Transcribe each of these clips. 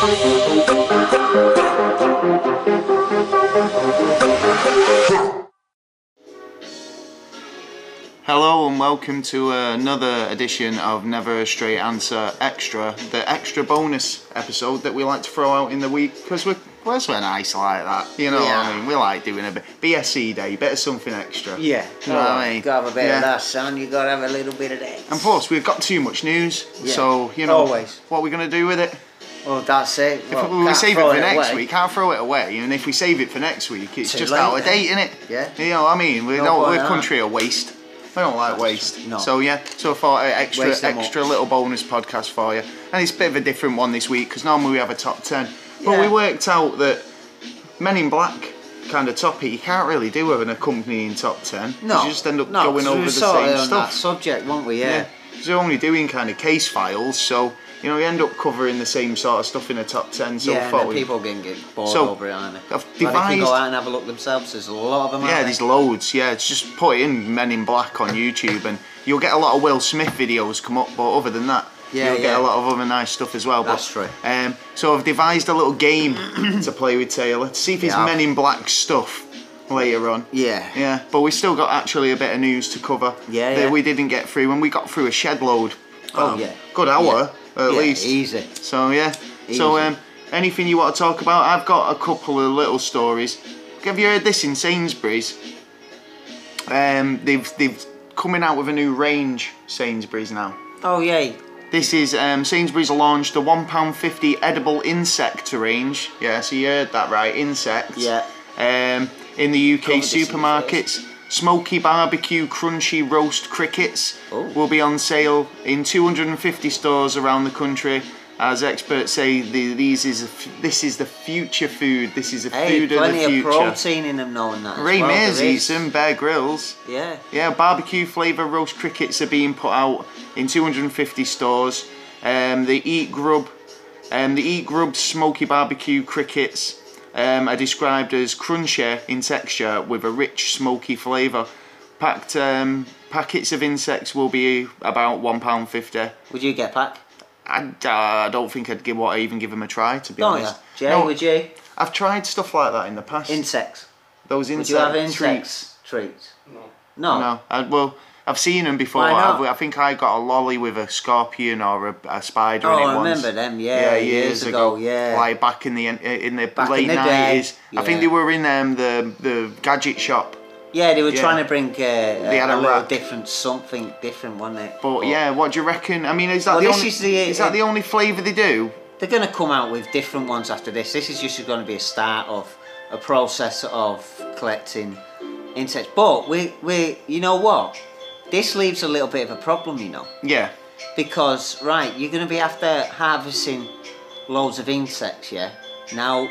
Hello and welcome to another edition of Never a Straight Answer Extra, the extra bonus episode that we like to throw out in the week because we're nice like that, you know what I mean? We like doing a bit BSC day, bit of something extra. Yeah, you know what I mean? You gotta have a bit of that, son. You gotta have a little bit of that. And plus, we've got too much news, so you know what we're gonna do with it. Well, that's it. If we save it for next week, can't throw it away. And if we save it for next week, it's just out of date, innit? Yeah. You know what I mean? We're country of waste. We don't like waste. No. So I thought extra little bonus podcast for you. And it's a bit of a different one this week because normally we have a top 10. But we worked out that Men in Black kind of topic you can't really do with an accompanying top 10. No. You just end up going over the same stuff. That subject, won't we? Yeah. Because we're only doing kind of case files, so you know, we end up covering the same sort of stuff in a top 10. So and then people can get bored over it, aren't they? I've devised... They can go out and have a look themselves. There's a lot of them. Yeah, there's loads. Yeah, it's just put in Men in Black on YouTube, and you'll get a lot of Will Smith videos come up. But other than that, you'll get a lot of other nice stuff as well. That's true. So I've devised a little game to play with Taylor to see if it's Men in Black stuff later on. Yeah. But we still got actually a bit of news to cover. That we didn't get through, and we got through a shed load. Good hour. At least. Easy. So So anything you want to talk about? I've got a couple of little stories. Have you heard this in Sainsbury's? They've coming out with a new range, Sainsbury's now. Oh yay. This is Sainsbury's launched the £1.50 edible insect range. Yeah, so you heard that right, insects. Yeah. In the UK supermarkets. Smoky barbecue crunchy roast crickets will be on sale in 250 stores around the country. As experts say, this is the future food. This is a food of the future. Plenty of protein in them, knowing that. Ray Mears eats them, Bear Grylls. Yeah, barbecue flavour roast crickets are being put out in 250 stores. The Eat Grub smoky barbecue crickets are described as crunchy in texture with a rich smoky flavour. Packets of insects will be about £1.50. Would you get a pack? I don't think I'd even give them a try, to be honest. Would you? I've tried stuff like that in the past. Insects? Those insect Would you have insects treats? No. Well, I've seen them before. I think I got a lolly with a scorpion or a spider in it once. I remember them, years ago. Yeah. Like back in the late 90s. I think they were in the gadget shop. Yeah, they were trying to bring a little different different, wasn't it? But what do you reckon? I mean, is that the only flavour they do? They're going to come out with different ones after this. This is just going to be a start of a process of collecting insects. But you know what? This leaves a little bit of a problem, you know. Yeah. Because you're going to be after harvesting loads of insects. Yeah. Now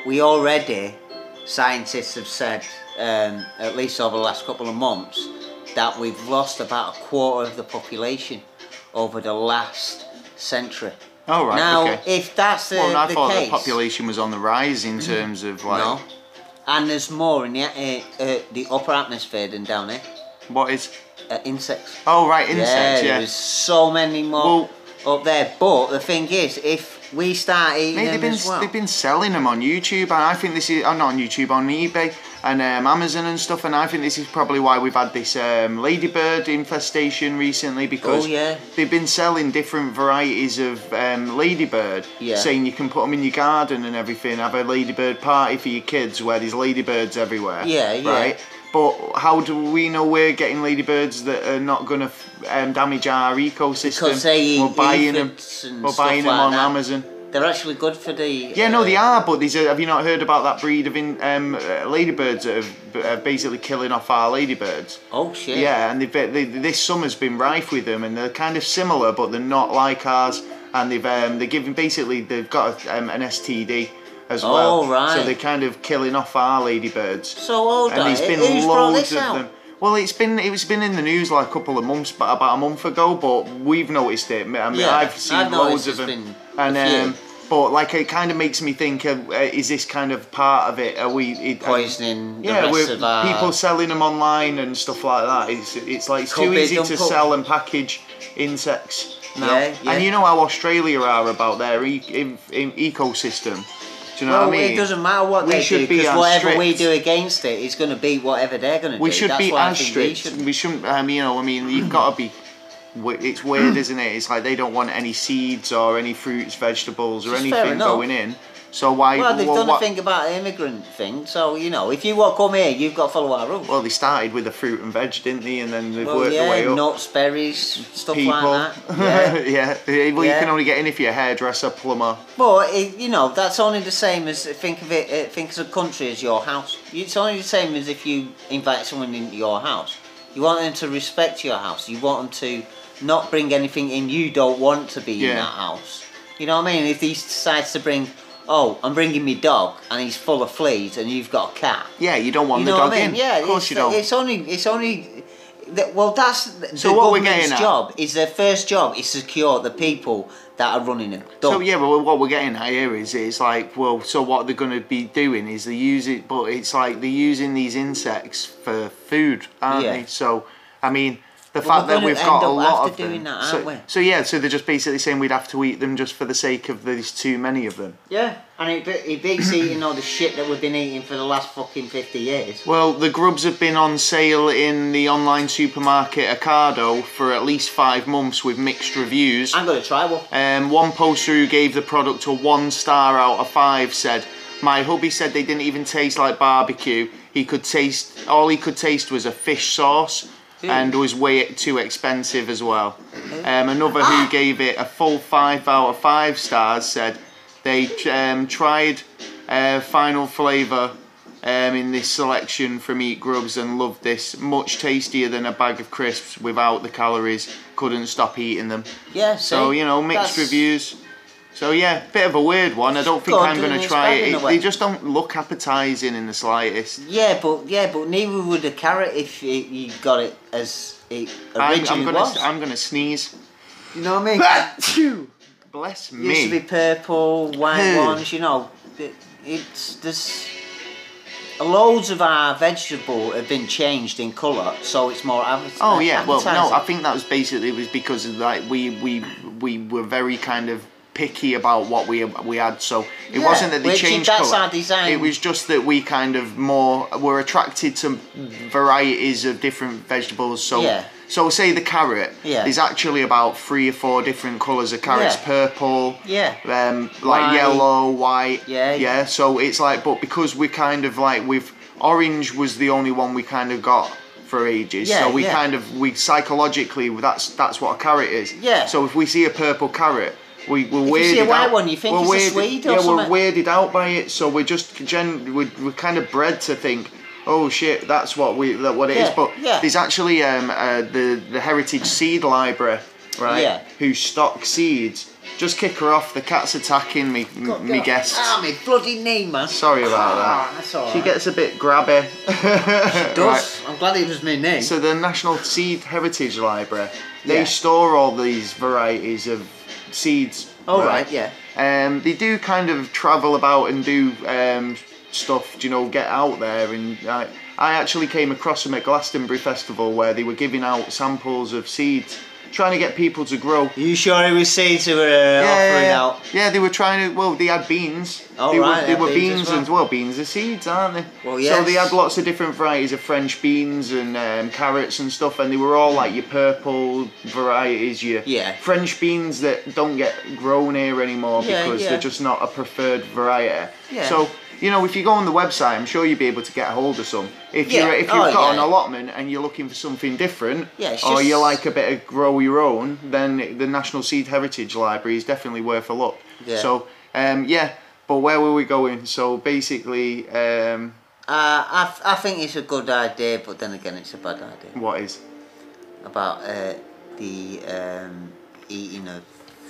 scientists have said, at least over the last couple of months, that we've lost about a quarter of the population over the last century. Oh right. Now, if that's the case, I thought the population was on the rise in terms of like. No. And there's more in the upper atmosphere than down here. What is? Insects. Oh right, insects. Yeah. There's so many more up there. But the thing is, if we start eating them as well, they've been selling them on YouTube, and I think this is not on YouTube, on eBay and Amazon and stuff. And I think this is probably why we've had this ladybird infestation recently, because they've been selling different varieties of ladybird, saying you can put them in your garden and everything. Have a ladybird party for your kids where there's ladybirds everywhere. Right. But how do we know we're getting ladybirds that are not going to damage our ecosystem? Because they eat We're buying them on Amazon. They're actually good for the... Yeah, no, they are, but have you not heard about that breed of ladybirds that are basically killing off our ladybirds? Oh, shit. Yeah, and this summer's been rife with them, and they're kind of similar, but they're not like ours. And they've got an STD. As well. Oh, right. So they're kind of killing off our ladybirds. So hold on, and there's been loads of them. Well, it's been in the news like a couple of months, about a month ago. But we've noticed it. I mean, I've seen loads of them, and but like it kind of makes me think: is this kind of part of it? Are we poisoning? People selling them online and stuff like that. It's like it's too easy to sell and package insects No. And you know how Australia are about their ecosystem. Do you know what I mean? It doesn't matter what they do, because whatever we do against it is going to beat whatever they're going to do. We should be as strict. We shouldn't. You've got to be. It's weird, isn't it? It's like they don't want any seeds or any fruits, vegetables, or anything going in. So why? Well, they've done a thing about the immigrant thing. So if you want to come here, you've got to follow our rules. Well, they started with the fruit and veg, didn't they? And then they've worked their way up. Nuts, berries, stuff like that. Yeah. Well, you can only get in if you're a hairdresser, plumber. But that's only the same as think of a country as your house. It's only the same as if you invite someone into your house. You want them to respect your house. You want them to not bring anything in you don't want to be in that house. You know what I mean? If he decides to bring, I'm bringing my dog and he's full of fleas and you've got a cat. Yeah, you don't want the dog in. Yeah, of course you don't. It's only. That's the government's job. Is their first job is to secure the people that are running it. So what we're getting at here is it's like, so what they're going to be doing is they use it, but it's like they're using these insects for food, aren't they? So I mean, the fact that we've got a lot of them. So they're just basically saying we'd have to eat them just for the sake of there's too many of them. Yeah, and it beats eating all the shit that we've been eating for the last fucking 50 years. Well, the grubs have been on sale in the online supermarket Ocado for at least 5 months with mixed reviews. I'm going to try one. One poster who gave the product a 1 star out of 5 said, "My hubby said they didn't even taste like barbecue. All he could taste was a fish sauce. And was way too expensive as well." Another who gave it a full 5 out of 5 stars said they tried final flavour in this selection from Eat Grubs and loved this. Much tastier than a bag of crisps without the calories. Couldn't stop eating them. Yeah, so mixed reviews. So bit of a weird one. I don't think I'm going to try it. They just don't look appetising in the slightest. Yeah, but neither would a carrot if you got it as it originally was. I'm going to sneeze. You know what I mean? Bless me. Used to be purple, white ones. There's loads of our vegetable have been changed in colour, so it's more appetizing. Oh yeah, well no, I think that was because of we were very kind of picky about what we had, so it wasn't that they changed colour. Our design. It was just that we kind of were attracted to varieties of different vegetables. So say the carrot. There's actually about 3 or 4 different colours of carrots. Purple. Like yellow, white. So it's like, but because we kind of orange was the only one we kind of got for ages. So we psychologically that's what a carrot is. So if we see a purple carrot, we're weirded out. If you see a white one, you think it's a Swede or something? We're weirded out by it, so we're just we're kind of bred to think, oh shit, that's what it is. But there's actually the Heritage Seed Library, right? Who stock seeds. Just kick her off. The cat's attacking me guests. Me bloody knee, man. Sorry about that. That's all right. She gets a bit grabby. She does. Right. I'm glad it was me knee. So the National Seed Heritage Library, they store all these varieties of seeds. Right. They do kind of travel about and do stuff, get out there. And I actually came across them at Glastonbury Festival where they were giving out samples of seeds, trying to get people to grow. Are you sure it was seeds they were offering out? Yeah, they were trying to. Well, they had beans. They were beans as well. Beans are seeds, aren't they? Well, yes. So they had lots of different varieties of French beans and carrots and stuff, and they were all like your purple varieties, your French beans that don't get grown here anymore because they're just not a preferred variety. So, if you go on the website, I'm sure you'll be able to get a hold of some. If you've got an allotment and you're looking for something different, or you like a bit of grow your own, then the National Seed Heritage Library is definitely worth a look. So, but where were we going? So basically, I think it's a good idea, but then again, it's a bad idea. What is? About the eating of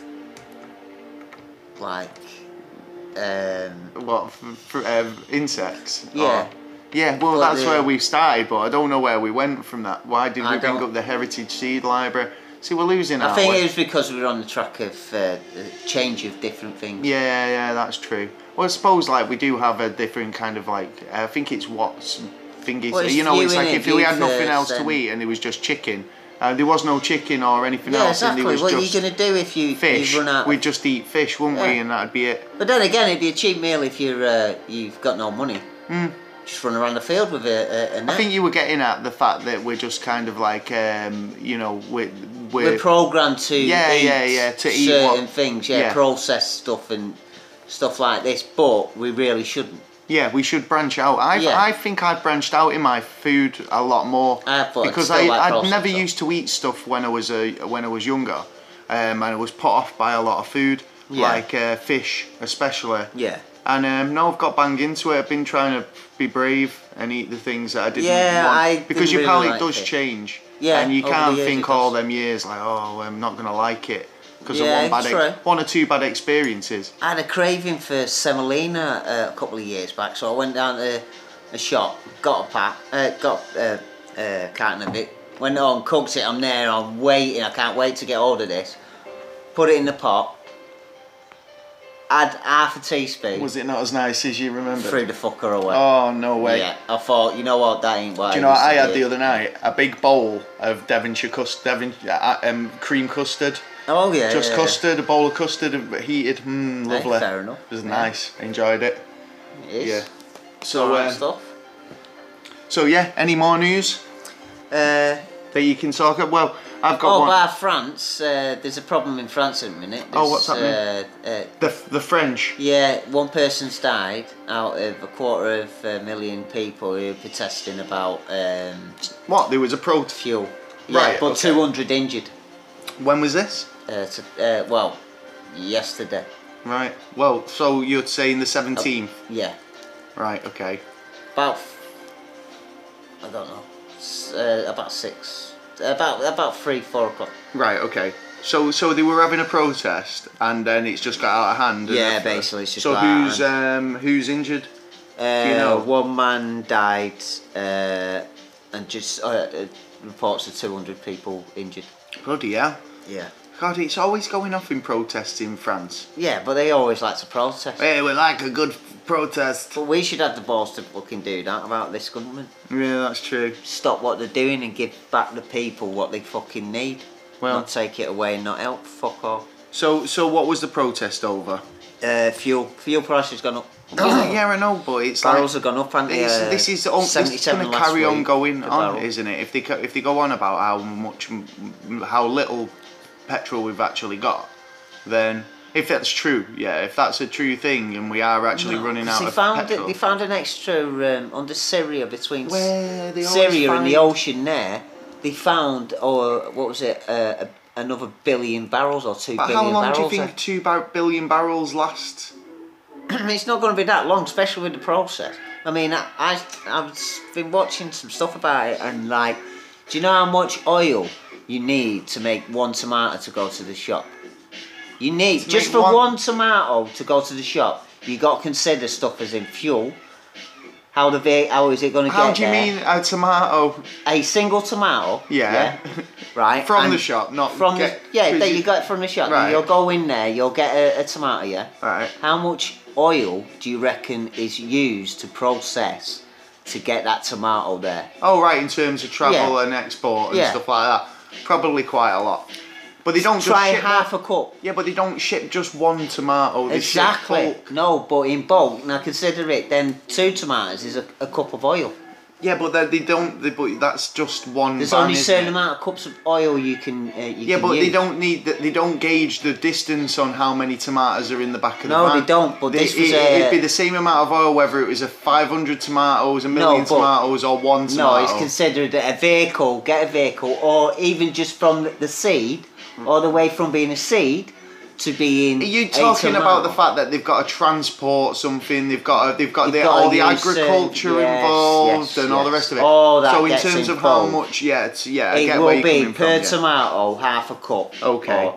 insects? Well, that's where we started, but I don't know where we went from that. Why did we bring up the Heritage Seed Library? See, we're losing our way. I think it was because we were on the track of change of different things. Yeah, that's true. Well, I suppose we do have a different kind of I think it's what's thingy. Well, it's like if we had nothing else to eat and it was just chicken, There was no chicken or anything else. Exactly. And there was what just are you going to do if you run out? We'd just eat fish, wouldn't we? And that'd be it. But then again, it'd be a cheap meal if you've got no money. Just run around the field with a net. I think you were getting at the fact that we're just kind of like, you know, we're programmed to eat certain things, processed stuff and stuff like this, but we really shouldn't. Yeah, we should branch out. I think I've branched out in my food a lot more because I never used to eat stuff when I was younger, and I was put off by a lot of food, like fish especially. Yeah. And now I've got bang into it. I've been trying to be brave and eat the things that I didn't want. Because your palate does change. Yeah. And you can't think all them years like, oh, I'm not going to like it. Because of one or two bad experiences. I had a craving for semolina a couple of years back, so I went down to a shop, got a carton of it, went on, cooked it, I'm there, I'm waiting, I can't wait to get hold of this. Put it in the pot, add half a teaspoon. Was it not as nice as you remember? Threw the fucker away. Oh, no way. Yeah, I thought, you know what, that ain't what. Do you know what I had the other night? A big bowl of Devonshire cream custard. Oh yeah, just custard, a bowl of custard, heated, lovely. Fair enough. It was nice. I enjoyed it. It is. Yeah. So stuff. So yeah, any more news that you can talk about? Well, I've got one. About France. There's a problem in France at the minute. What's happening? The French. Yeah, one person's died out of 250,000 people who were protesting about. What? There was a protest. Fuel. Yeah, right, but 200 injured. When was this? Well, yesterday. Right. Well, so you're saying the 17th? Yeah. Right. Okay. I don't know. About 6. About 3-4 o'clock. Right. Okay. So they were having a protest, and then it's just got out of hand. Yeah, basically. It's just so who's injured? Do you know? One man died, and just reports of 200 people injured. Bloody hell. Yeah. God, it's always going off in protests in France. Yeah, but they always like to protest. Hey, we like a good protest. But we should have the balls to fucking do that about this government. Yeah, that's true. Stop what they're doing and give back the people what they fucking need. Well, not take it away and not help. Fuck off. So what was the protest over? Fuel. Fuel price has gone up. Yeah, I know, but it's barrels have gone up, and this is going to carry on going on, isn't it? If they go on about how little petrol we've actually got, then if that's true, if that's a true thing, and we are actually running out of petrol. They found an extra under Syria between Syria and the ocean there. They found what was it? Another billion barrels or 2 billion barrels. How long do you think 2 billion barrels last? It's not going to be that long, especially with the process. I mean, I've been watching some stuff about it, and like, do you know how much oil you need to make one tomato to go to the shop? You need, just for one tomato to go to the shop, you got to consider stuff as in fuel. How is it going to get there? How do you mean a tomato? A single tomato. Yeah. Right. From the shop, not from you got it from the shop. Right. You'll go in there, you'll get a tomato, yeah? Right. How much oil do you reckon is used to process to get that tomato there? Oh, right, in terms of travel and export and stuff like that. Probably quite a lot. But they don't try just ship half a cup. Yeah, but they don't ship just one tomato. They exactly. Ship bulk. No, but in bulk. Now consider it. Then 2 tomatoes is a cup of oil. Yeah, but they don't. But that's just one. There's only a certain amount of cups of oil you can. But use. They don't need. They don't gauge the distance on how many tomatoes are in the back of the van. No, they don't. But it'd be the same amount of oil whether it was a 500 tomatoes, a million tomatoes, or one tomato. No, it's considered a vehicle. Get a vehicle, or even just from the seed. All the way from being a seed to being. Are you talking about the fact that they've got to transport something? They've got all the agriculture involved and all the rest of it. All that so in terms of how much, I get where you're coming from. Per tomato, half a cup. Okay.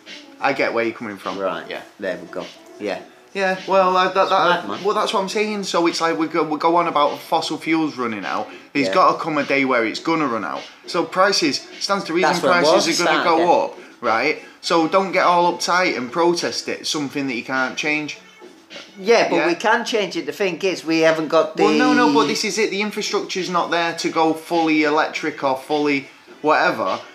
I get where you're coming from. Right. Yeah. There we go. Yeah. Yeah, well, that's what I'm saying. So it's like we go on about fossil fuels running out. There's got to come a day where it's gonna run out. So prices stands to reason prices are gonna go up, right? So don't get all uptight and protest it. Something that you can't change. Yeah, but we can change it. The thing is, we haven't got the. Well, no, but this is it. The infrastructure's not there to go fully electric or fully whatever.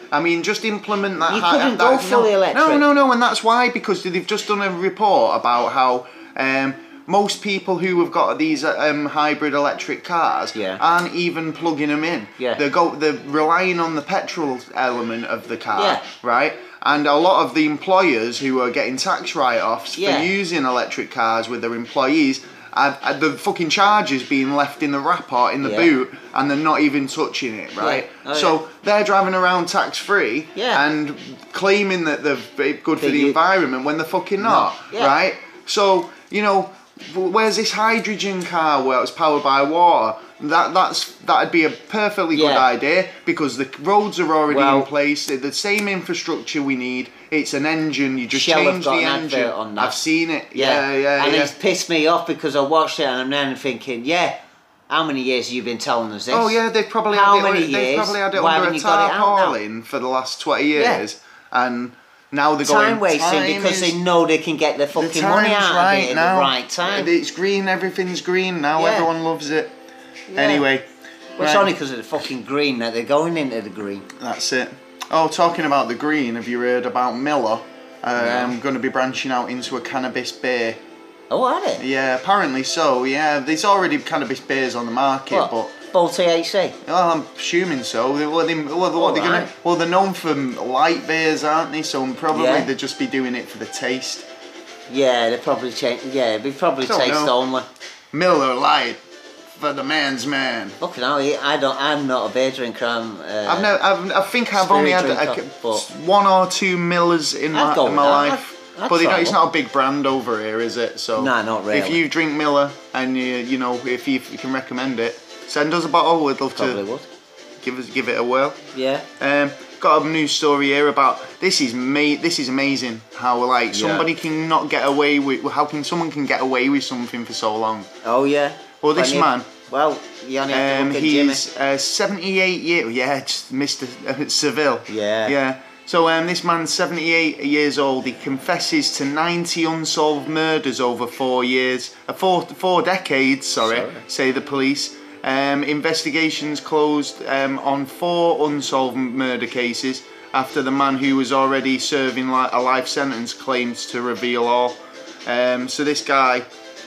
I mean, just implement that. You couldn't go fully electric. No, and that's why, because they've just done a report about how most people who have got these hybrid electric cars aren't even plugging them in. Yeah. They're relying on the petrol element of the car, right? And a lot of the employers who are getting tax write-offs for using electric cars with their employees, the fucking chargers being left in the wrap or in the boot, and they're not even touching it, right? So they're driving around tax-free and claiming that they're good for the environment when they're fucking not, right? So, you know, where's this hydrogen car where it's powered by water? That'd be a perfectly good idea, because the roads are already in place. They're the same infrastructure we need. It's an engine. You just change the engine. On that. I've seen it. And it's pissed me off because I watched it and I'm now thinking, how many years have you been telling us this? Oh yeah, they've probably had it under a tarpaulin for the last 20 years, and now they're time wasting because they know they can get their fucking money out of it at the right time. It's green. Everything's green now. Everyone loves it. Anyway, it's only because of the fucking green that they're going into the green. That's it. Oh, talking about the green, have you heard about Miller? I'm going to be branching out into a cannabis beer. Oh, are they? Yeah, apparently so. Yeah, there's already cannabis beers on the market, but full THC. Well, I'm assuming so. They're known for light beers, aren't they? So probably they'd just be doing it for the taste. Yeah, they probably change. Yeah, it'd be probably taste only. Miller Lite. For the man's man. Fucking hell, I'm not a beer drinker. I think I've only had one or two Millers in my life. But it's not a big brand over here, is it? So no, not really. If you drink Miller and you know if you can recommend it, send us a bottle. We'd love to give it a whirl. Yeah. Got a news story here about this is amazing how somebody can not get away with someone can get away with something for so long. Oh yeah. Well, this man. Well, you only have to look at Jimmy. He's 78 years. Yeah, just Mr. Seville. Yeah. Yeah. So this man's 78 years old. He confesses to 90 unsolved murders over 4 years, 4 decades. Sorry, say the police. Investigations closed on 4 unsolved murder cases after the man who was already serving a life sentence claimed to reveal all. So this guy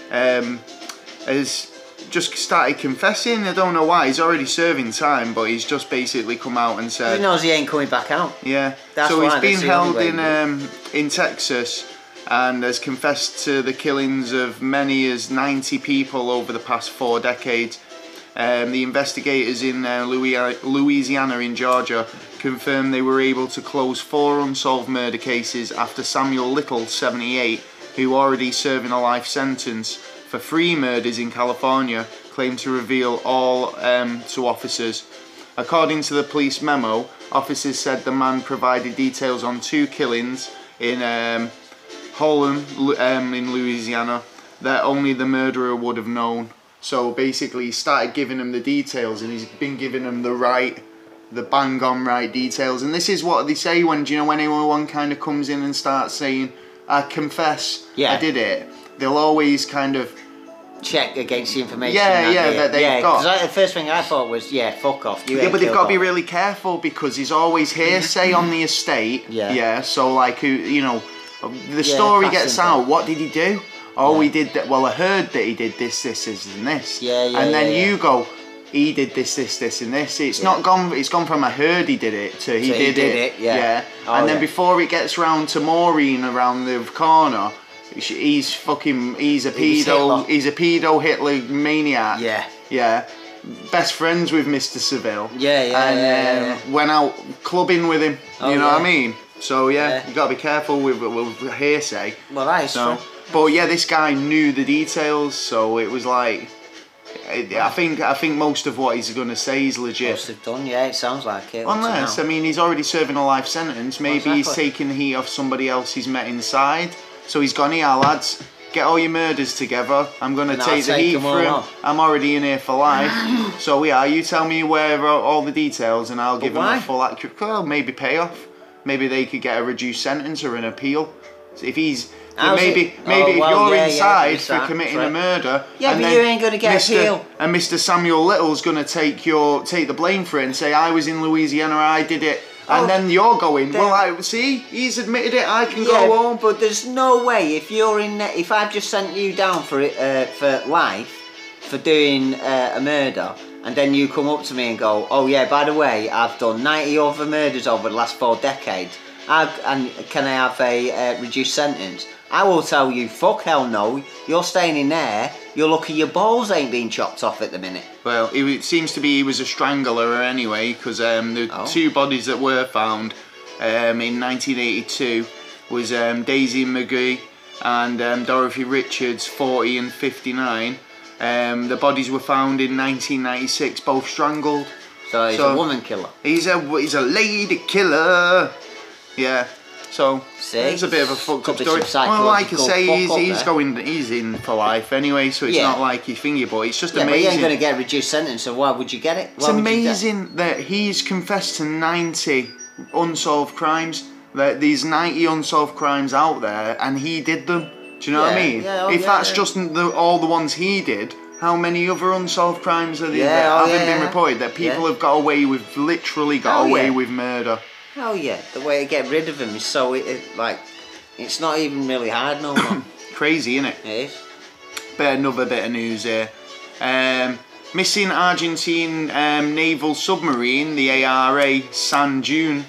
has just started confessing. I don't know why. He's already serving time, but he's just basically come out and said he knows he ain't coming back out. Yeah. So he's been held in Texas and has confessed to the killings of many as 90 people over the past 4 decades. The investigators in Louisiana and Georgia confirmed they were able to close 4 unsolved murder cases after Samuel Little, 78, who already serving a life sentence for 3 murders in California, claimed to reveal all to officers. According to the police memo, officers said the man provided details on 2 killings in Holland in Louisiana that only the murderer would have known. So basically he started giving them the details, and he's been giving them the bang on right details. And this is what they say when anyone kind of comes in and starts saying, I confess, I did it. They'll always kind of check against the information. That they've got. Because the first thing I thought was, fuck off. But they've got to be really careful because there's always hearsay on the estate. So the story gets out. What did he do? Oh, he did that. Well, I heard that he did this, and this. And then you go, he did this, and this. It's not gone. It's gone from I heard he did it to he did it. And then before it gets round to Maureen around the corner, he's a pedo. He's a pedo Hitler maniac. Yeah. Best friends with Mr. Seville. And went out clubbing with him. You know what I mean? So you got to be careful with hearsay. Well, that is true. But this guy knew the details, so it was like, I think most of what he's going to say is legit. Must have done, it sounds like it. Unless, he's already serving a life sentence. Maybe he's taking the heat off somebody else he's met inside. So he's gone, here lads, get all your murders together. I'm going to take the heat for him. I'm already in here for life. So you tell me where all the details and I'll give him a full accurate, maybe payoff. Maybe they could get a reduced sentence or an appeal. So if he's... Maybe if you're inside for committing a murder, but you ain't going to get appeal. And Mr. Samuel Little's going to take the blame for it and say, I was in Louisiana, I did it, And then you're going, well, see, he's admitted it, I can go home. But there's no way, if I've just sent you down for life, for doing a murder, and then you come up to me and go, oh yeah, by the way, I've done 90 other murders over the last 4 decades, and can I have a reduced sentence? I will tell you, fuck hell no, you're staying in there, you're lucky your balls ain't being chopped off at the minute. Well, it seems to be he was a strangler anyway, because the 2 bodies that were found in 1982 was Daisy McGee and Dorothy Richards, 40 and 59. The bodies were found in 1996, both strangled. So he's a woman killer. He's a lady killer. Yeah. So it's a bit of a fucked up story. Well, like I say, he's in for life anyway, so it's not like he's thingy, but it's just amazing. But he ain't going to get a reduced sentence, so why would you get it? It's amazing that he's confessed to 90 unsolved crimes. That there's 90 unsolved crimes out there, and he did them. Do you know what I mean? If that's just all the ones he did, how many other unsolved crimes are there that haven't been reported? That people have got away with, literally got away with murder. Oh yeah, the way to get rid of him is so it's not even really hard no more. Crazy, isn't it? It is. Another bit of news here. Missing Argentine naval submarine, the ARA San June,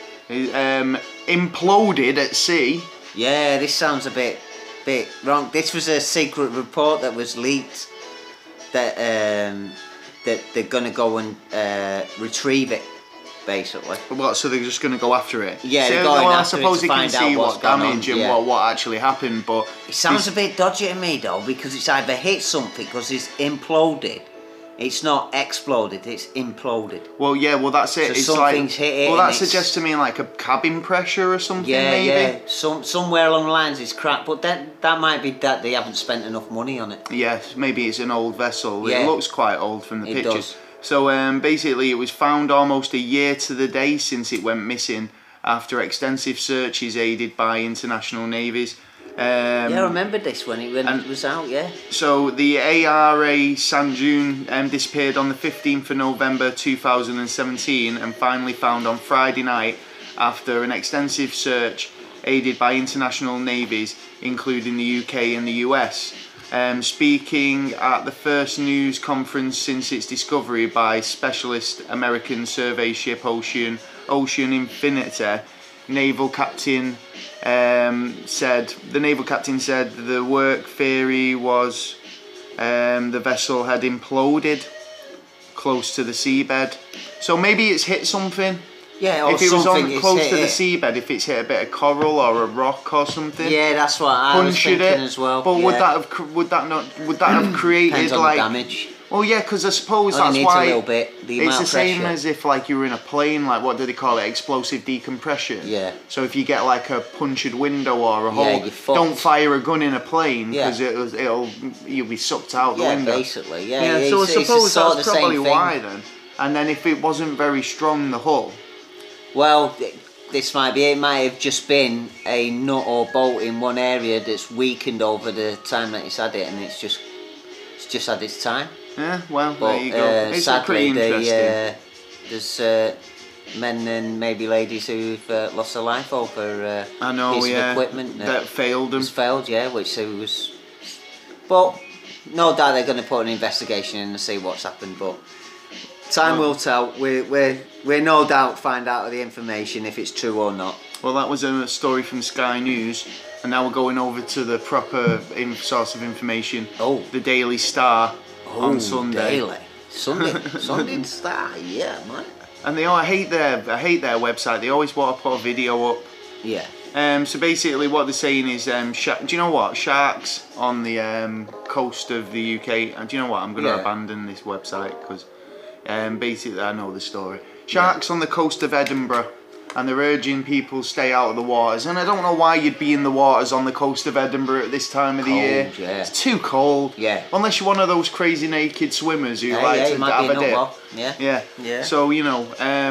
imploded at sea. Yeah, this sounds a bit wrong. This was a secret report that was leaked that that they're gonna go and retrieve it. Basically. What? So they're just going to go after it? Yeah, they're going after I suppose it to you can see what damage and what actually happened, but it sounds a bit dodgy to me though, because it's either hit something because it's imploded. It's not exploded, it's imploded. Well, yeah, well that's it. So it's something's hit it. Well, that suggests to me like a cabin pressure or something. Yeah, maybe. Yeah. Somewhere along the lines it's cracked, but that might be that they haven't spent enough money on it. Yeah, maybe it's an old vessel. Yeah. It looks quite old from the pictures. Does. So basically, it was found almost a year to the day since it went missing, after extensive searches aided by international navies. Yeah, I remember this when it was out, yeah. So the ARA San June disappeared on the 15th of November 2017 and finally found on Friday night after an extensive search aided by international navies, including the UK and the US. Speaking at the first news conference since its discovery by specialist American survey ship Ocean Infinity, naval captain said the work theory was the vessel had imploded close to the seabed. So maybe it's hit something. Yeah, or if it was something close to the seabed, if it's hit a bit of coral or a rock or something. Yeah, that's what I was thinking as well. But would that have created Depends on like the damage? Well, yeah, because I suppose that's why a little bit, it's the same as if like you were in a plane. Like what do they call it? Explosive decompression. Yeah. So if you get like a punctured window or a hole, don't fire a gun in a plane because you'll be sucked out the window. Yeah, basically. Yeah. So I suppose that's probably why then. And then if it wasn't very strong, the hull. Well, this might be. It might have just been a nut or bolt in one area that's weakened over the time that it's had it, and it's just had its time. Yeah, well, there you go. It's sadly, pretty interesting. There's men and maybe ladies who've lost their life over piece of equipment that failed them. It's failed, which was. But no doubt they're going to put an investigation in and see what's happened. But time will tell. We're no doubt find out the information if it's true or not. Well, that was a story from Sky News. And now we're going over to the proper source of information. Oh. The Daily Star on Sunday. Sunday Star, yeah, man. And I hate their website. They always want to put a video up. Yeah. So basically what they're saying is, do you know what? Sharks on the coast of the UK. Do you know what? I'm going to abandon this website because basically I know the story. Sharks on the coast of Edinburgh. And they're urging people to stay out of the waters. And I don't know why you'd be in the waters on the coast of Edinburgh at this time of the year. Yeah. It's too cold. Yeah. Unless you're one of those crazy naked swimmers who like to have a dip. Yeah. So, you know...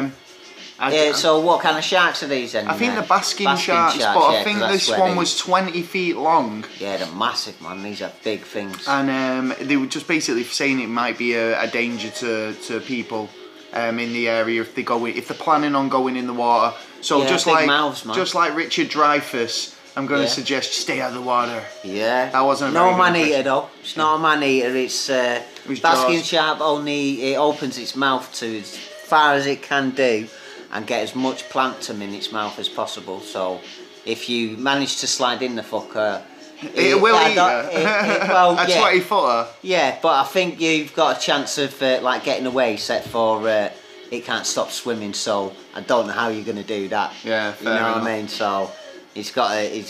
so what kind of sharks are these then? I think they're basking sharks, but I think this one was 20 feet long. Yeah, they're massive, man. These are big things. And they were just basically saying it might be a danger to people. in the area if they're planning on going in the water. So yeah, just like Richard Dreyfuss, I'm going to suggest stay out of the water. Yeah. That wasn't a no very man eater though. It's not a man eater. It's basking shark only. It opens its mouth to as far as it can do, and get as much plankton in its mouth as possible. So if you manage to slide in the fucker, it will eat you. Well, a 20-footer. Yeah, but I think you've got a chance of like getting away, except for it can't stop swimming. So I don't know how you're going to do that. Yeah, fair enough. What I mean? So you've got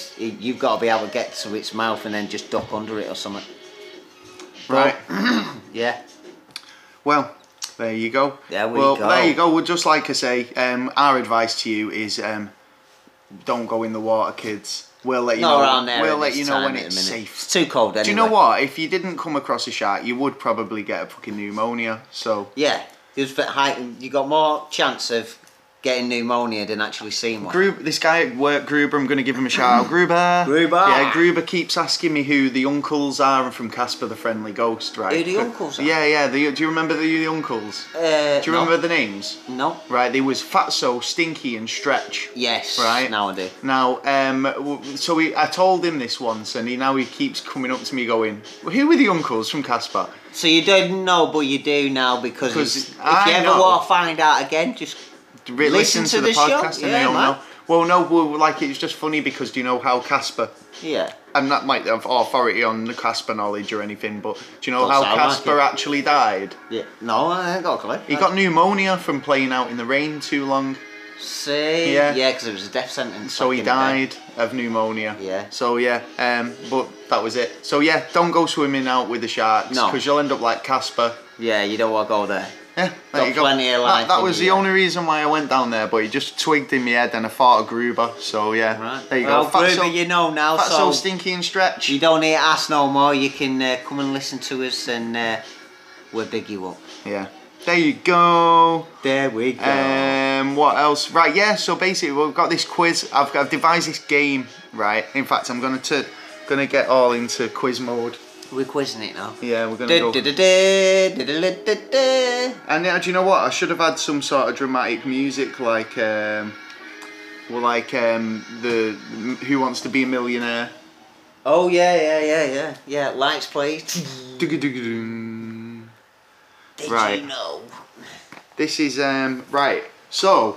to be able to get to its mouth and then just duck under it or something. Right. Yeah. Well, there you go. There we go. There you go. Well, just like I say, our advice to you is don't go in the water, kids. We'll let you know. We'll let you know when it's safe. It's too cold anyway. Do you know what? If you didn't come across a shark, you would probably get a fucking pneumonia. So yeah, you got more chance of getting pneumonia than actually seeing one. This guy at work, Gruber, I'm going to give him a shout out. Gruber. Yeah, Gruber keeps asking me who the uncles are from Casper the Friendly Ghost, right? Who the uncles are? Yeah. Do you remember the uncles? Do you remember the names? No. Right, they was Fatso, Stinky and Stretch. Yes. Right? Now I do. Now, so I told him this once and he keeps coming up to me going, well, who were the uncles from Casper? So you didn't know, but you do now because if you ever want to find out again, just listen to the podcast and they'll know. Well, no, like it's just funny because do you know how Casper? Yeah. And that might have authority on the Casper knowledge or anything, but do you know how Casper actually died? Yeah. No, I ain't got a clue. He got pneumonia from playing out in the rain too long. See? Yeah, because it was a death sentence. So he died of pneumonia. Yeah. So yeah, but that was it. So yeah, don't go swimming out with the sharks because you'll end up like Casper. Yeah, you don't want to go there. Yeah, there you go. Plenty of life. That was the only reason why I went down there, but he just twigged in my head and I thought of Gruber. So yeah, there you go. Gruber, you know now. So Stinky and Stretch. You don't need to ask no more. You can come and listen to us, and we'll big you up. Yeah. There you go. There we go. What else? Right, yeah. So basically, we've got this quiz. I've devised this game. Right. In fact, I'm gonna get all into quiz mode. We're quizzing it now. Yeah, we're gonna go. And do you know what? I should have had some sort of dramatic music, like the Who Wants to Be a Millionaire. Oh yeah. Lights, please. Did right. You know? This is right. So.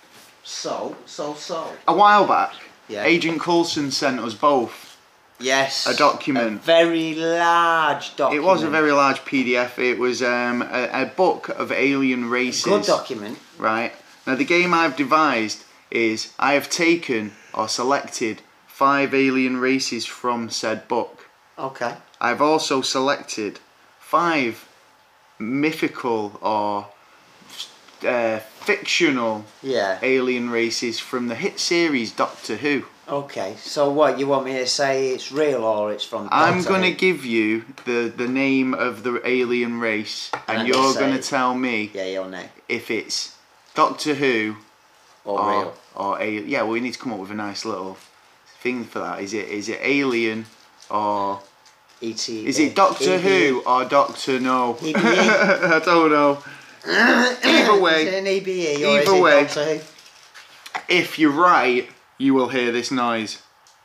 A while back, Agent Coulson sent us both. Yes. A document. A very large document. It was a very large PDF. It was a book of alien races. Good document. Right. Now the game I've devised is I have taken or selected 5 alien races from said book. Okay. I've also selected 5 mythical or fictional alien races from the hit series Doctor Who. Okay, so what, you want me to say it's real or it's from Doctor I'm going to give you the name of the alien race and you're going to tell me your name. If it's Doctor Who or real. Or yeah, well, we need to come up with a nice little thing for that. Is it alien or... Is it Doctor Who or Doctor No? I don't know. Either way. Is it an EBE or either way, Doctor Who? If you're right, you will hear this noise.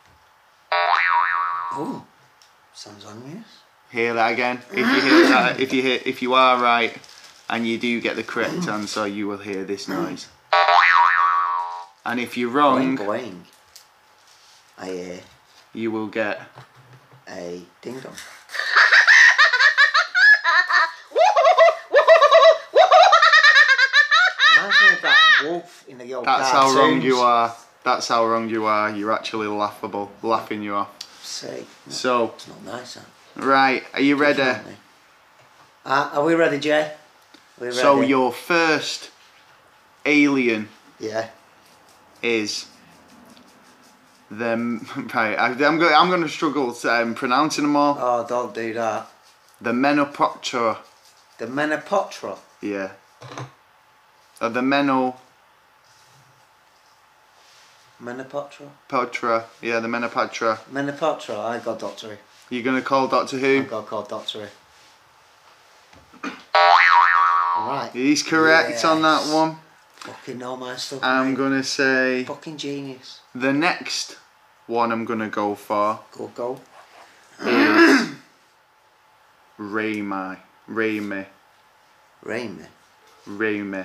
Oh, sounds ominous. Hear that again. If you hear that, if you are right, and you do get the correct answer, you will hear this noise. And if you're wrong, boing. I hear. You will get a ding dong. That wolf in the old That's cartoons. How wrong you are. That's how wrong you are. You're actually laughable. Laughing you off. See. So. It's not nice, huh? Right. Are you ready? Are we ready, Jay? Ready? So your first alien. Yeah. Is the right? I'm going to struggle pronouncing them all. Oh, don't do that. The Menopatra. The Menopatra. Yeah. The Menopatra. Patra. Yeah, the Menopatra. Menopatra. I got Doctor Who. You're going to call Doctor Who? I'm going to call Doctor Who. Right. He's correct on that one. Fucking know my stuff. I'm gonna say fucking genius. the next one I'm gonna go for Go. is Raimi. Raimi. Raimi. Raimi.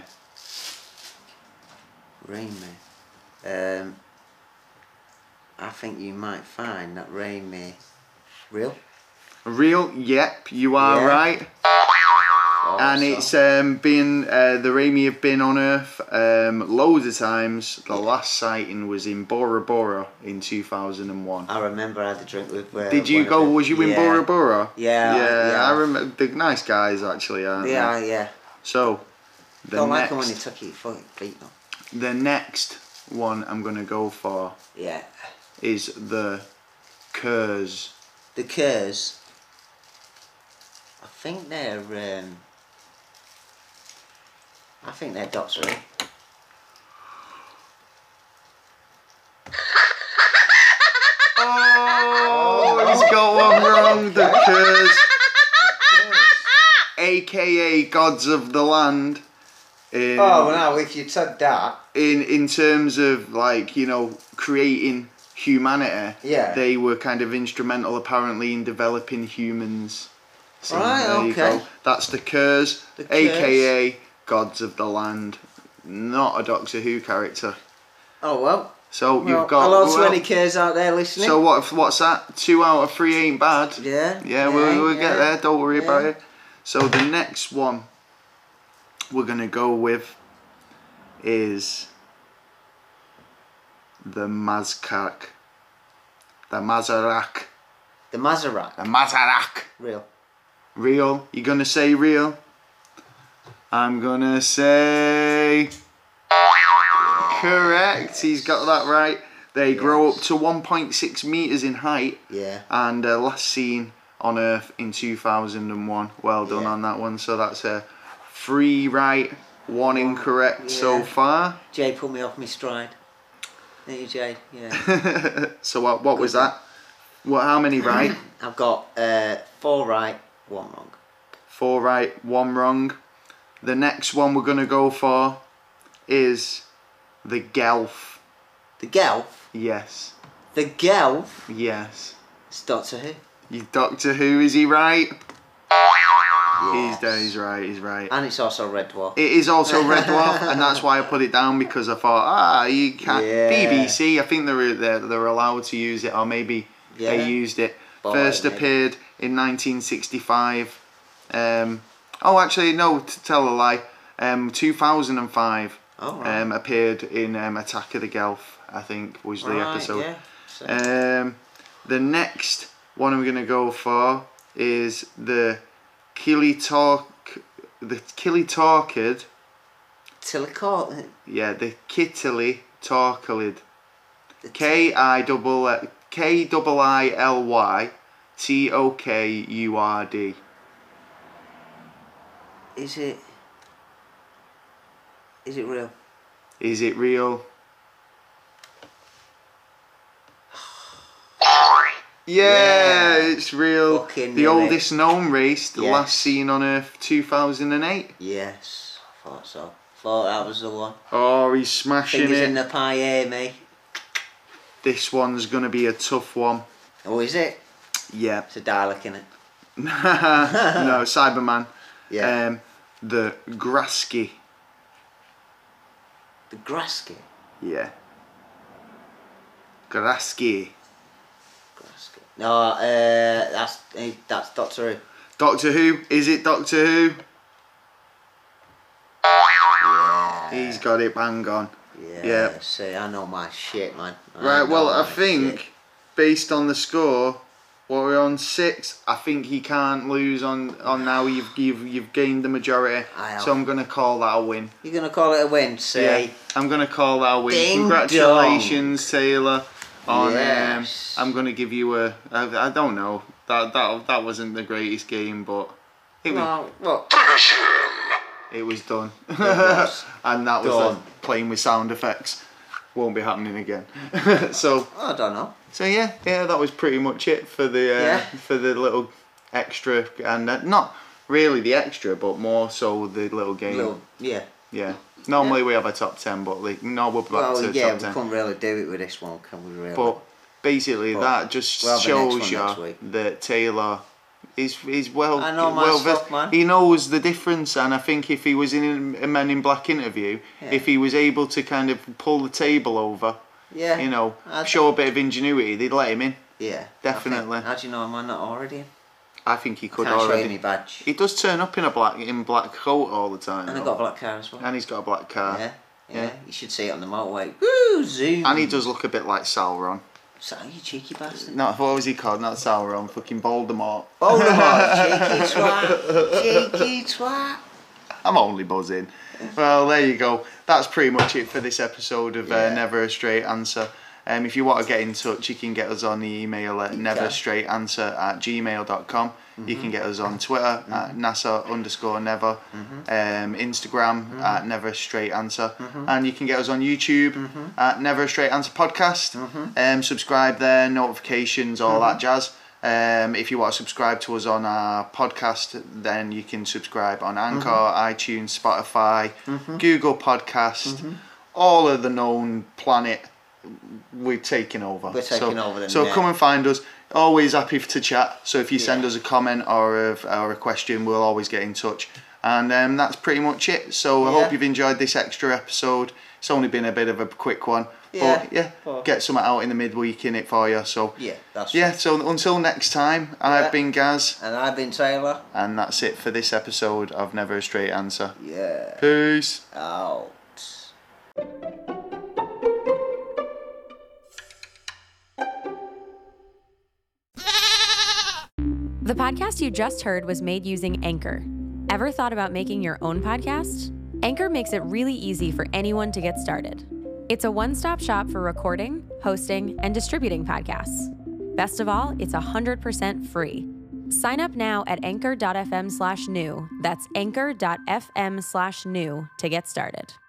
Raimi. I think you might find that Raimi real. Real? Yep, you are right. And it's been the Raimi have been on Earth loads of times. The last sighting was in Bora Bora in 2001. I remember I had a drink with. Did you go? Was you in Bora Bora? Yeah. I remember. They're nice guys, actually, aren't they? Yeah. So, don't like them when you took your fucking feet though. The next one I'm gonna go for. Yeah. Is the Kurz. The Kurz. I think they're Doctor Who. Oh, he's got one wrong. The Kurz. AKA Gods of the Land. Now if you said that. In terms of, like, you know, creating humanity, they were kind of instrumental apparently in developing humans. So there you go. That's the Kurz, aka Gods of the Land. Not a Doctor Who character. Oh well. So you've got. Hello to any Kurz out there listening. So what's that? 2 out of 3 ain't bad. Yeah. We'll get there. Don't worry about it. So the next one we're gonna go with is the Mazkak. The Mazarak. The Mazarak. The Mazarak. Real. You're gonna say real? I'm gonna say correct. He's got that right. They grow up to 1.6 meters in height. Yeah. And last seen on Earth in 2001. Well done on that one. So that's a 3 right, 1 incorrect so far. Jay put me off my stride. Thank you, Jay. Yeah. So what was that? How many right? I've got 4 right, 1 wrong. 4 right, 1 wrong. The next one we're gonna go for is the Gelf. The Gelf? Yes. The Gelf? Yes. It's Doctor Who. You Doctor Who, is he right? Yes. He's right. And it's also Red Dwarf. It is also Red Dwarf, and that's why I put it down, because I thought, you can't. BBC, I think they're allowed to use it, or maybe they used it. First appeared in 1965. Actually, no, to tell a lie. 2005. Appeared in Attack of the Gelf, I think was the episode. Yeah. The next one I'm gonna go for is the Kilitorkid. Yeah, the Kittily Torkilid. Killily Tokurd. Is it real? Is it real? Yeah, it's real. The oldest known race, the last seen on Earth, 2008. Yes, thought so. Thought that was the one. Oh, he's smashing Fingers in the pie here, mate. This one's going to be a tough one. Oh, is it? Yeah. It's a Dalek, innit? No, Cyberman. Yeah. The Grasky. The Grasky? Yeah. Grasky. No, that's Doctor Who. Doctor Who? Is it Doctor Who? Yeah. He's got it bang on. Yeah. See, I know my shit, man. I think, based on the score, what we're on 6. I think he can't lose on now. You've gained the majority. So I'm gonna call that a win. You're gonna call it a win, see? Yeah, I'm gonna call that a win. Ding Congratulations, dong. Taylor. Yes. I'm gonna give you I don't know. That wasn't the greatest game, but it was done. It was. And that was playing with sound effects. Won't be happening again. So I don't know. So that was pretty much it for the little extra, and really the extra, but more so the little game. Yeah. Normally we have a top 10, but we're back to top 10. We couldn't really do it with this one, can we really? But basically that just shows you that Taylor is well versed. Man. He knows the difference, and I think if he was in a Men in Black interview, if he was able to kind of pull the table over, show a bit of ingenuity, they'd let him in. Yeah, definitely. How do you know am I not already in? I think he could I can't already. show you my badge. He does turn up in black coat all the time. And he's got a black car as well. And he's got a black car. Yeah. You should see it on the motorway. Woo, zoom. And he does look a bit like Sauron. You cheeky bastard. No, what was he called? Not Sauron, fucking Voldemort. Cheeky twat. Cheeky twat. I'm only buzzing. Well, there you go. That's pretty much it for this episode of Never a Straight Answer. If you want to get in touch, you can get us on the email at neverstraightanswer@gmail.com. You can get us on Twitter at NASA_never, Instagram at Never a Straight Answer, and you can get us on YouTube at Never a Straight Answer Podcast. Subscribe there, notifications, all that jazz. If you want to subscribe to us on our podcast, then you can subscribe on Anchor, iTunes, Spotify, Google Podcast, all of the known planet. We're taking over. So come and find us. Always happy to chat. So if you send us a comment or a question, we'll always get in touch. And that's pretty much it. So I hope you've enjoyed this extra episode. It's only been a bit of a quick one. But get something out in the midweek in it for you. So so until next time, I've been Gaz. And I've been Taylor. And that's it for this episode of Never a Straight Answer. Peace. Out. The podcast you just heard was made using Anchor. Ever thought about making your own podcast? Anchor makes it really easy for anyone to get started. It's a one-stop shop for recording, hosting, and distributing podcasts. Best of all, it's 100% free. Sign up now at anchor.fm/new. That's anchor.fm/new to get started.